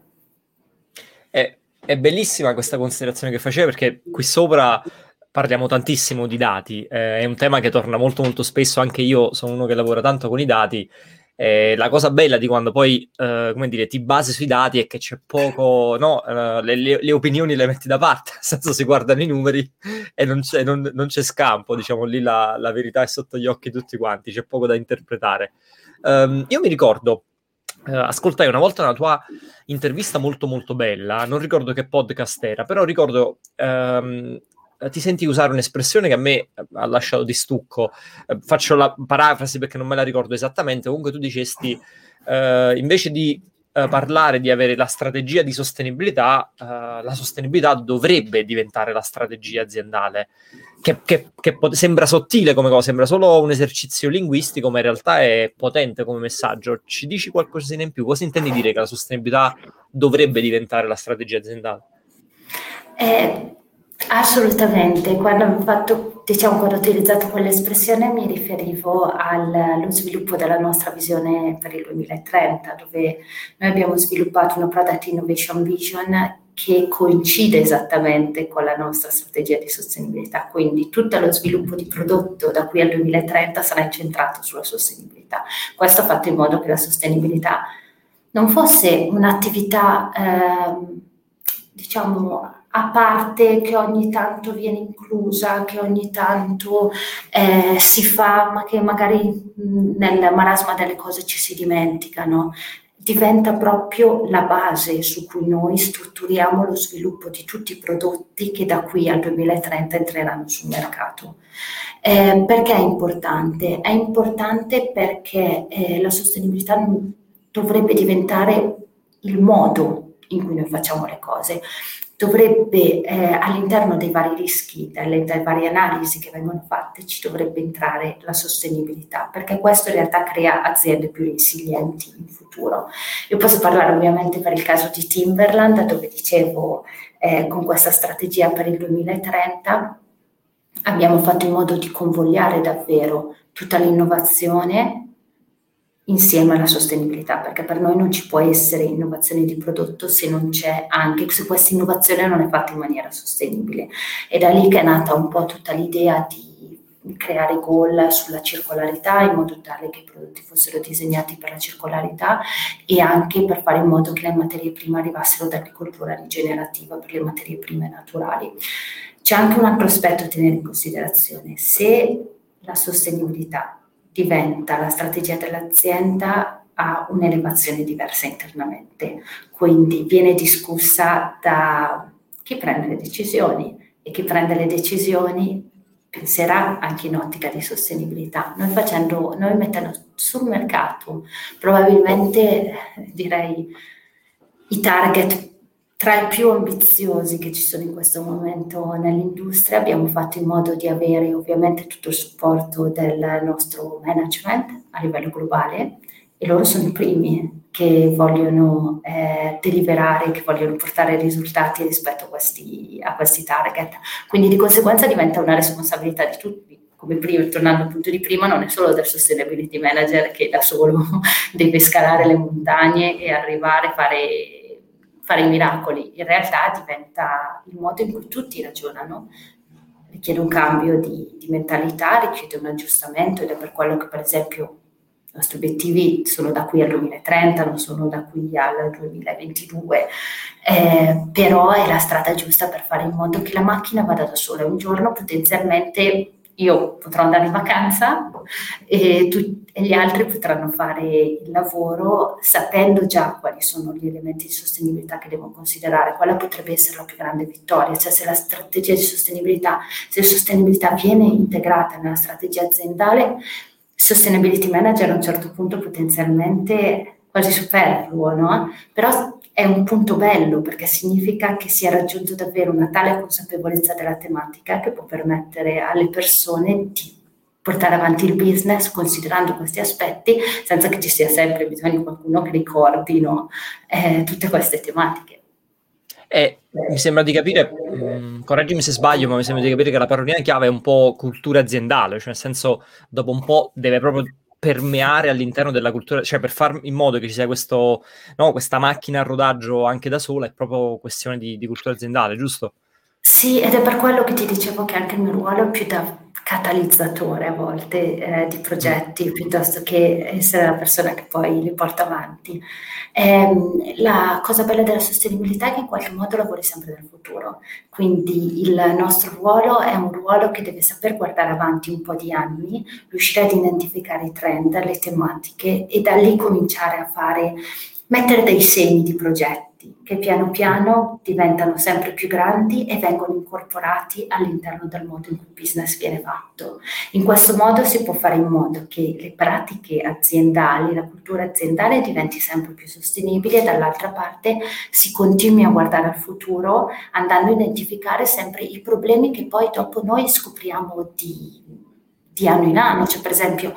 S6: È bellissima questa considerazione che facevi, perché qui sopra parliamo tantissimo di dati, è un tema che torna molto molto spesso, anche io sono uno che lavora tanto con i dati. La cosa bella di quando poi ti basi sui dati è che c'è poco, no? Le opinioni le metti da parte, nel senso si guardano i numeri e non c'è scampo, diciamo, lì la verità è sotto gli occhi di tutti quanti, c'è poco da interpretare. Io mi ricordo, ascoltai una volta una tua intervista molto molto bella, non ricordo che podcast era, però ricordo ti senti usare un'espressione che a me ha lasciato di stucco. Faccio la parafrasi perché non me la ricordo esattamente. Comunque tu dicesti, invece di parlare di avere la strategia di sostenibilità, la sostenibilità dovrebbe diventare la strategia aziendale, che sembra sottile come cosa, sembra solo un esercizio linguistico, ma in realtà è potente come messaggio. Ci dici qualcosina in più? Cosa intendi dire che la sostenibilità dovrebbe diventare la strategia aziendale?
S7: Assolutamente, quando ho utilizzato quell'espressione mi riferivo allo sviluppo della nostra visione per il 2030, dove noi abbiamo sviluppato una Product Innovation Vision che coincide esattamente con la nostra strategia di sostenibilità, quindi tutto lo sviluppo di prodotto da qui al 2030 sarà incentrato sulla sostenibilità. Questo ha fatto in modo che la sostenibilità non fosse un'attività, a parte, che ogni tanto viene inclusa, che ogni tanto si fa, ma che magari nel marasma delle cose ci si dimenticano. diventa proprio la base su cui noi strutturiamo lo sviluppo di tutti i prodotti che da qui al 2030 entreranno sul mercato. Perché è importante? È importante perché la sostenibilità dovrebbe diventare il modo in cui noi facciamo le cose. Dovrebbe, all'interno dei vari rischi, dai varie analisi che vengono fatte, ci dovrebbe entrare la sostenibilità, perché questo in realtà crea aziende più resilienti in futuro. Io posso parlare ovviamente per il caso di Timberland, dove dicevo con questa strategia per il 2030 abbiamo fatto in modo di convogliare davvero tutta l'innovazione insieme alla sostenibilità, perché per noi non ci può essere innovazione di prodotto se non c'è anche, se questa innovazione non è fatta in maniera sostenibile. E da lì che è nata un po' tutta l'idea di creare goal sulla circolarità, in modo tale che i prodotti fossero disegnati per la circolarità e anche per fare in modo che le materie prime arrivassero dall'agricoltura rigenerativa per le materie prime naturali. C'è anche un altro aspetto da tenere in considerazione: se la sostenibilità diventa la strategia dell'azienda, ha un'elevazione diversa internamente, quindi viene discussa da chi prende le decisioni, e chi prende le decisioni penserà anche in ottica di sostenibilità. Noi mettendo sul mercato probabilmente direi i target tra i più ambiziosi che ci sono in questo momento nell'industria. Abbiamo fatto in modo di avere ovviamente tutto il supporto del nostro management a livello globale, e loro sono i primi che vogliono deliberare, che vogliono portare risultati rispetto a questi target. Quindi di conseguenza diventa una responsabilità di tutti. Come prima, tornando al punto di prima, non è solo del sustainability manager che da solo deve scalare le montagne e arrivare a fare i miracoli. In realtà diventa il modo in cui tutti ragionano, richiede un cambio di mentalità, richiede un aggiustamento, ed è per quello che per esempio i nostri obiettivi sono da qui al 2030, non sono da qui al 2022, però è la strada giusta per fare in modo che la macchina vada da sola. Un giorno potenzialmente io potrò andare in vacanza e gli altri potranno fare il lavoro sapendo già quali sono gli elementi di sostenibilità che devono considerare. Quella potrebbe essere la più grande vittoria, cioè se la strategia di sostenibilità, se la sostenibilità viene integrata nella strategia aziendale, sustainability manager a un certo punto potenzialmente quasi superfluo, no? Però è un punto bello, perché significa che si è raggiunto davvero una tale consapevolezza della tematica che può permettere alle persone di portare avanti il business considerando questi aspetti, senza che ci sia sempre bisogno di qualcuno che ricordino tutte queste tematiche.
S6: Mi sembra di capire, correggimi se sbaglio, ma mi sembra di capire che la parolina chiave è un po' cultura aziendale, cioè nel senso dopo un po' deve proprio permeare all'interno della cultura, cioè per far in modo che ci sia questa macchina a rodaggio anche da sola, è proprio questione di cultura aziendale, giusto?
S7: Sì, ed è per quello che ti dicevo che anche il mio ruolo è più da catalizzatore a volte di progetti, piuttosto che essere la persona che poi li porta avanti. La cosa bella della sostenibilità è che in qualche modo lavori sempre nel futuro, quindi il nostro ruolo è un ruolo che deve saper guardare avanti un po' di anni, riuscire ad identificare i trend, le tematiche, e da lì cominciare a mettere dei segni di progetti che piano piano diventano sempre più grandi e vengono incorporati all'interno del modo in cui il business viene fatto. In questo modo si può fare in modo che le pratiche aziendali, la cultura aziendale diventi sempre più sostenibile, e dall'altra parte si continui a guardare al futuro andando a identificare sempre i problemi che poi dopo noi scopriamo di anno in anno. Cioè, per esempio,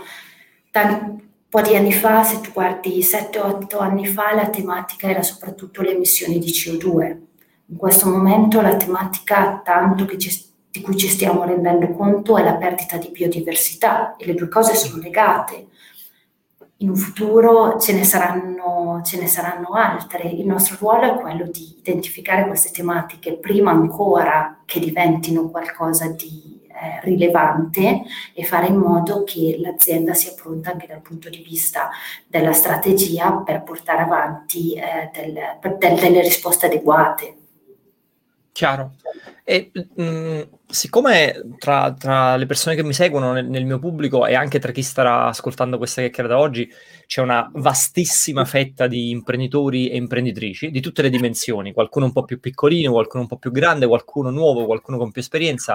S7: un po' di anni fa, se tu guardi 7-8 anni fa, la tematica era soprattutto le emissioni di CO2. In questo momento la tematica tanto di cui ci stiamo rendendo conto è la perdita di biodiversità, e le due cose sono legate. In un futuro ce ne saranno altre. Il nostro ruolo è quello di identificare queste tematiche prima ancora che diventino qualcosa di rilevante, e fare in modo che l'azienda sia pronta anche dal punto di vista della strategia per portare avanti delle risposte adeguate.
S6: Chiaro. E siccome tra le persone che mi seguono nel mio pubblico e anche tra chi starà ascoltando questa chiacchierata oggi c'è una vastissima fetta di imprenditori e imprenditrici di tutte le dimensioni, qualcuno un po' più piccolino, qualcuno un po' più grande, qualcuno nuovo, qualcuno con più esperienza.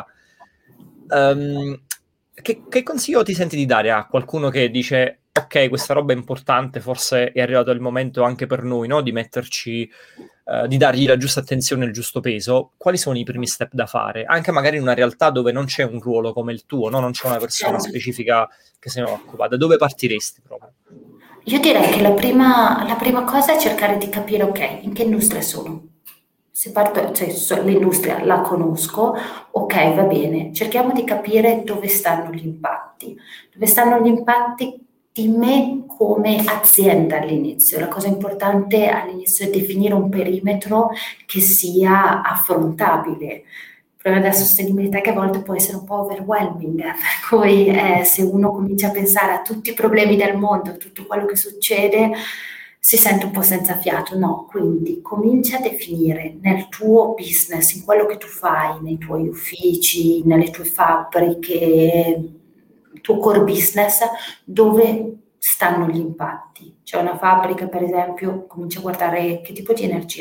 S6: Che consiglio ti senti di dare a qualcuno che dice ok, questa roba è importante, forse è arrivato il momento anche per noi, no? Di metterci, di dargli la giusta attenzione e il giusto peso? Quali sono i primi step da fare? Anche magari in una realtà dove non c'è un ruolo come il tuo, no? Non c'è una persona specifica che se ne occupa. Da dove partiresti proprio?
S7: Io direi che la prima cosa è cercare di capire, ok, in che industria sono. Se parto, cioè, l'industria la conosco, ok, va bene, cerchiamo di capire dove stanno gli impatti. Dove stanno gli impatti di me come azienda all'inizio. La cosa importante all'inizio è definire un perimetro che sia affrontabile. Il problema della sostenibilità è che a volte può essere un po' overwhelming, per cui se uno comincia a pensare a tutti i problemi del mondo, a tutto quello che succede, si sente un po' senza fiato. No, quindi comincia a definire nel tuo business, in quello che tu fai, nei tuoi uffici, nelle tue fabbriche, il tuo core business, dove stanno gli impatti. C'è una fabbrica, per esempio, comincia a guardare che tipo di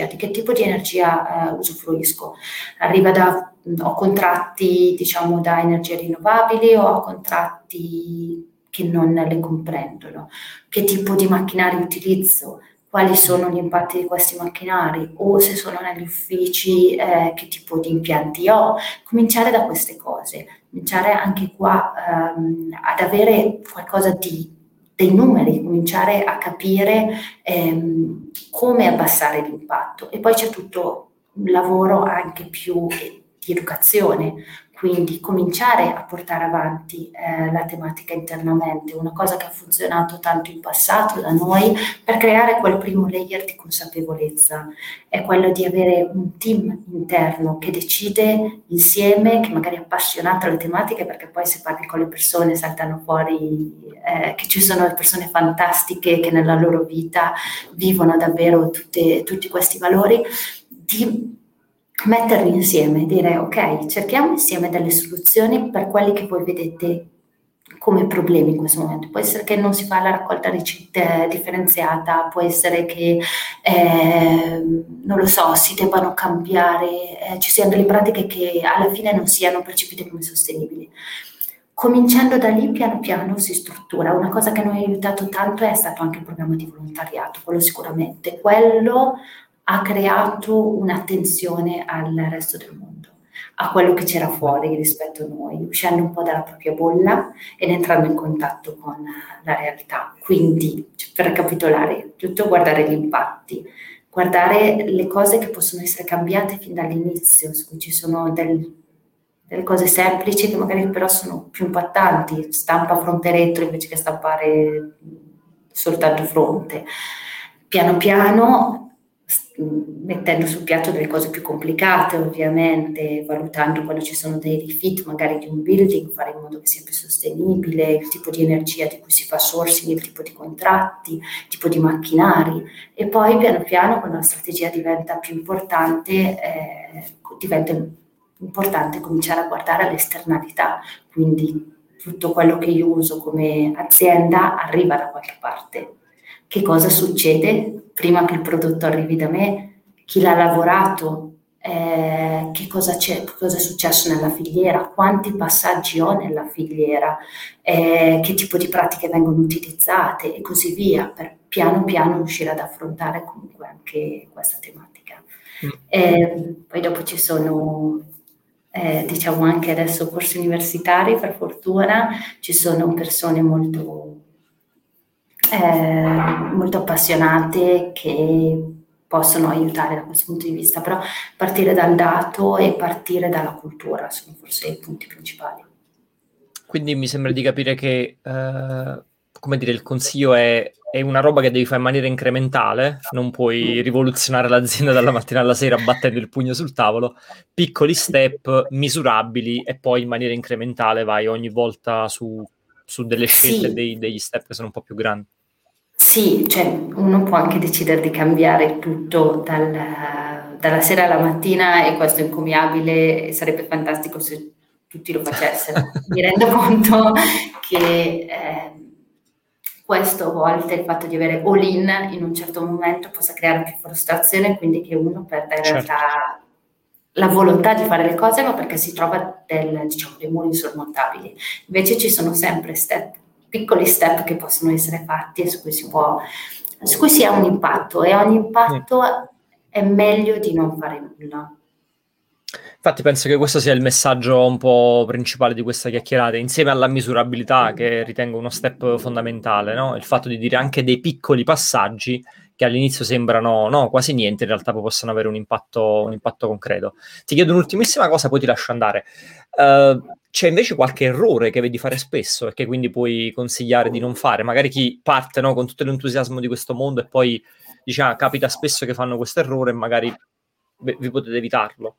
S7: energia usufruisco. Ho contratti, diciamo, da energie rinnovabili o ho contratti che non le comprendono, che tipo di macchinari utilizzo, quali sono gli impatti di questi macchinari, o se sono negli uffici che tipo di impianti ho. Cominciare da queste cose, cominciare anche qua ad avere qualcosa dei numeri, cominciare a capire come abbassare l'impatto. E poi c'è tutto un lavoro anche più di educazione, quindi cominciare a portare avanti la tematica internamente, una cosa che ha funzionato tanto in passato da noi per creare quel primo layer di consapevolezza, è quello di avere un team interno che decide insieme, che magari è appassionato alle tematiche, perché poi se parli con le persone saltano fuori che ci sono persone fantastiche che nella loro vita vivono davvero tutti questi valori, di metterli insieme e dire ok, cerchiamo insieme delle soluzioni per quelli che voi vedete come problemi in questo momento. Può essere che non si fa la raccolta differenziata, può essere che non lo so, si debbano cambiare, ci siano delle pratiche che alla fine non siano percepite come sostenibili. Cominciando da lì, piano piano si struttura. Una cosa che noi ha aiutato tanto è stato anche il programma di volontariato, quello sicuramente. Quello ha creato un'attenzione al resto del mondo, a quello che c'era fuori rispetto a noi, uscendo un po' dalla propria bolla ed entrando in contatto con la realtà. Quindi, per ricapitolare, tutto guardare gli impatti, guardare le cose che possono essere cambiate fin dall'inizio, su cui ci sono delle cose semplici che magari però sono più impattanti, stampa fronte retro invece che stampare soltanto fronte. Piano piano mettendo sul piatto delle cose più complicate, ovviamente, valutando quando ci sono dei refit magari di un building, fare in modo che sia più sostenibile, il tipo di energia di cui si fa sourcing, il tipo di contratti, il tipo di macchinari, e poi piano piano quando la strategia diventa più importante, diventa importante cominciare a guardare all'esternalità, quindi tutto quello che io uso come azienda arriva da qualche parte. Che cosa succede prima che il prodotto arrivi da me? Chi l'ha lavorato? Che cosa c'è? Cosa è successo nella filiera? Quanti passaggi ho nella filiera? Che tipo di pratiche vengono utilizzate? E così via, per piano piano riuscire ad affrontare comunque anche questa tematica. Poi dopo ci sono diciamo anche adesso corsi universitari, per fortuna, ci sono persone molto appassionate che possono aiutare da questo punto di vista, però partire dal dato e partire dalla cultura sono forse i punti principali.
S6: Quindi mi sembra di capire che come dire, il consiglio è una roba che devi fare in maniera incrementale, non puoi rivoluzionare l'azienda dalla mattina alla sera battendo il pugno sul tavolo, piccoli step misurabili e poi in maniera incrementale vai ogni volta su delle scelte, degli step che sono un po' più grandi.
S7: Sì, cioè uno può anche decidere di cambiare tutto dalla sera alla mattina e questo è incommiabile e sarebbe fantastico se tutti lo facessero. Mi rendo conto che questo a volte, il fatto di avere all-in in un certo momento possa creare più frustrazione, quindi che uno perda in realtà la volontà di fare le cose, ma perché si trova dei muri insormontabili. Invece ci sono sempre piccoli step che possono essere fatti e su cui si ha un impatto, e ogni impatto è meglio di non fare nulla.
S6: Infatti penso che questo sia il messaggio un po' principale di questa chiacchierata, insieme alla misurabilità, che ritengo uno step fondamentale, no? Il fatto di dire anche dei piccoli passaggi che all'inizio sembrano quasi niente, in realtà poi possono avere un impatto concreto. Ti chiedo un'ultimissima cosa, poi ti lascio andare. C'è invece qualche errore che vedi fare spesso e che quindi puoi consigliare di non fare? Magari chi parte, no, con tutto l'entusiasmo di questo mondo e poi dice, capita spesso che fanno questo errore e magari vi potete evitarlo.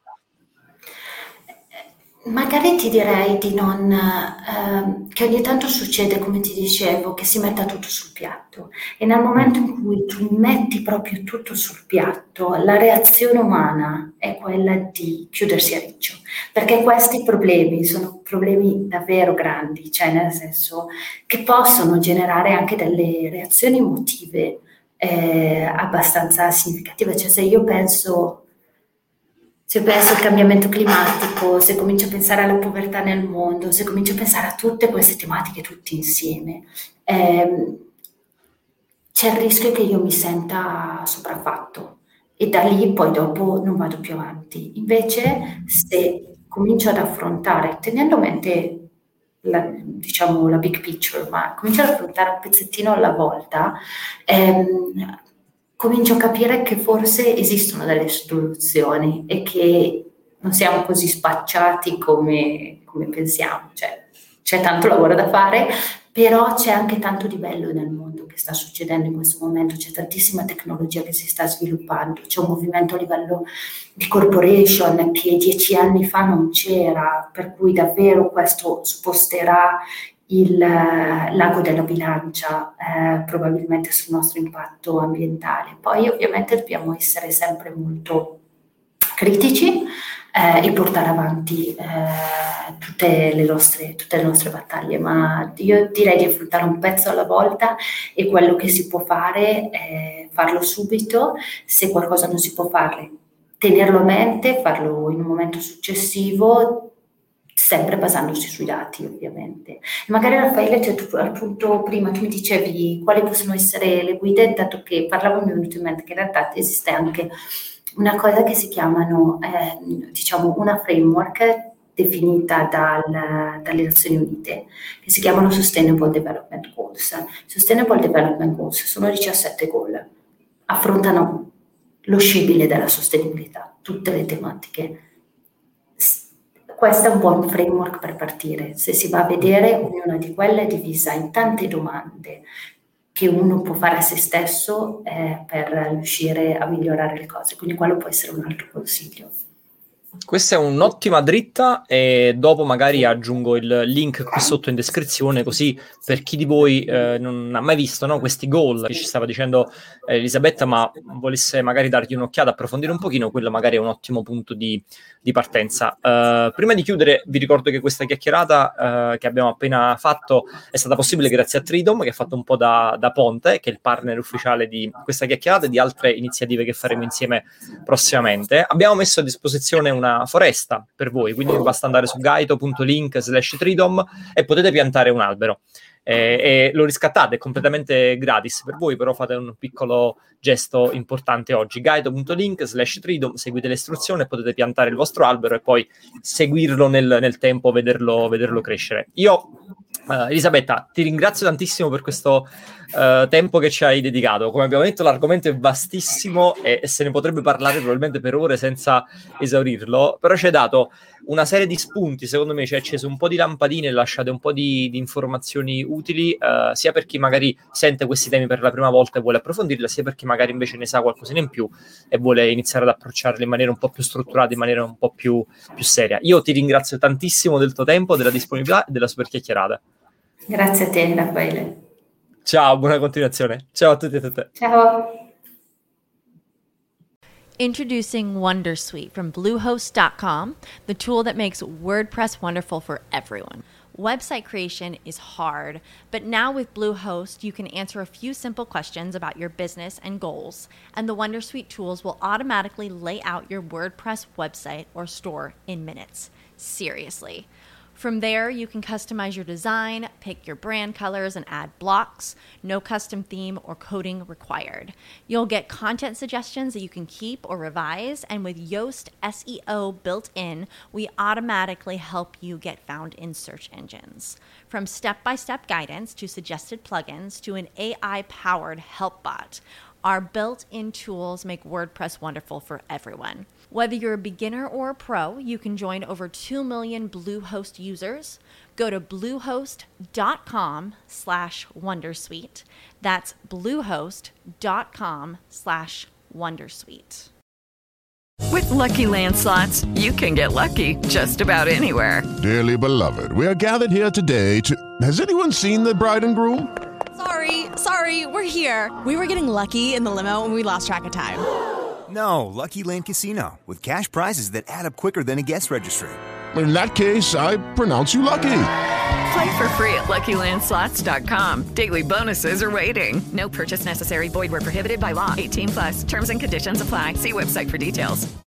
S7: Magari ti direi di che ogni tanto succede, come ti dicevo, che si metta tutto sul piatto, e nel momento in cui tu metti proprio tutto sul piatto, la reazione umana è quella di chiudersi a riccio, perché questi problemi sono problemi davvero grandi, cioè nel senso che possono generare anche delle reazioni emotive abbastanza significative. Cioè se penso al cambiamento climatico, se comincio a pensare alla povertà nel mondo, se comincio a pensare a tutte queste tematiche tutte insieme, c'è il rischio che io mi senta sopraffatto e da lì poi dopo non vado più avanti. Invece se comincio ad affrontare, tenendo a mente la big picture, ma comincio ad affrontare un pezzettino alla volta, comincio a capire che forse esistono delle soluzioni e che non siamo così spacciati come pensiamo. Cioè, c'è tanto lavoro da fare, però c'è anche tanto di bello nel mondo che sta succedendo in questo momento, c'è tantissima tecnologia che si sta sviluppando, c'è un movimento a livello di corporation che 10 anni fa non c'era, per cui davvero questo sposterà il l'ago della bilancia probabilmente sul nostro impatto ambientale. Poi ovviamente dobbiamo essere sempre molto critici e portare avanti tutte le nostre battaglie, ma io direi di affrontare un pezzo alla volta, e quello che si può fare è farlo subito. Se qualcosa non si può fare, tenerlo a mente, farlo in un momento successivo, sempre basandosi sui dati ovviamente. E magari Raffaele, cioè, tu appunto prima tu mi dicevi quali possono essere le guide, dato che parlavo, mi è venuto in mente che in realtà esiste anche una cosa che si chiamano una framework definita dalle Nazioni Unite, che si chiamano Sustainable Development Goals. Sustainable Development Goals sono 17 goal, affrontano lo scibile della sostenibilità, tutte le tematiche. Questo è un buon framework per partire. Se si va a vedere, ognuna di quelle è divisa in tante domande che uno può fare a se stesso per riuscire a migliorare le cose. Quindi quello può essere un altro consiglio.
S6: Questa è un'ottima dritta, e dopo magari aggiungo il link qui sotto in descrizione, così per chi di voi non ha mai visto, no, questi goal che ci stava dicendo Elisabetta, ma volesse magari dargli un'occhiata, approfondire un pochino, quello magari è un ottimo punto di partenza. Prima di chiudere vi ricordo che questa chiacchierata che abbiamo appena fatto è stata possibile grazie a Tridom, che ha fatto un po' da ponte, che è il partner ufficiale di questa chiacchierata e di altre iniziative che faremo insieme prossimamente. Abbiamo messo a disposizione una foresta per voi, quindi basta andare su gaito.link/Tridom e potete piantare un albero. E lo riscattate, è completamente gratis per voi, però fate un piccolo gesto importante oggi. gaito.link/Tridom, seguite le istruzioni e potete piantare il vostro albero e poi seguirlo nel tempo, vederlo crescere. Io Elisabetta, ti ringrazio tantissimo per questo tempo che ci hai dedicato. Come abbiamo detto, l'argomento è vastissimo e se ne potrebbe parlare probabilmente per ore senza esaurirlo, però ci hai dato una serie di spunti, secondo me ci hai acceso un po' di lampadine e lasciate un po' di informazioni utili, sia per chi magari sente questi temi per la prima volta e vuole approfondirla, sia per chi magari invece ne sa qualcosina in più e vuole iniziare ad approcciarli in maniera un po' più strutturata, in maniera un po' più seria. Io ti ringrazio tantissimo del tuo tempo, della disponibilità e della super chiacchierata.
S7: Grazie a te, Raffaele.
S6: Ciao, buona continuazione. Ciao a tutti e a tutte.
S7: Ciao.
S1: Introducing Wondersuite from Bluehost.com, the tool that makes WordPress wonderful for everyone. Website creation is hard, but now with Bluehost, you can answer a few simple questions about your business and goals, and the Wondersuite tools will automatically lay out your WordPress website or store in minutes. Seriously. From there, you can customize your design, pick your brand colors, and add blocks. No custom theme or coding required. You'll get content suggestions that you can keep or revise, and with Yoast SEO built in, we automatically help you get found in search engines. From step-by-step guidance to suggested plugins to an AI-powered help bot, our built-in tools make WordPress wonderful for everyone. Whether you're a beginner or a pro, you can join over 2 million Bluehost users. Go to bluehost.com/wondersuite. That's bluehost.com/wondersuite.
S10: With Lucky Land Slots, you can get lucky just about anywhere.
S11: Dearly beloved, we are gathered here today to... Has anyone seen the bride and groom?
S12: Sorry, we're here. We were getting lucky in the limo and we lost track of time.
S13: No, Lucky Land Casino, with cash prizes that add up quicker than a guest registry.
S11: In that case, I pronounce you lucky.
S10: Play for free at LuckyLandSlots.com. Daily bonuses are waiting. No purchase necessary. Void where prohibited by law. 18+. Terms and conditions apply. See website for details.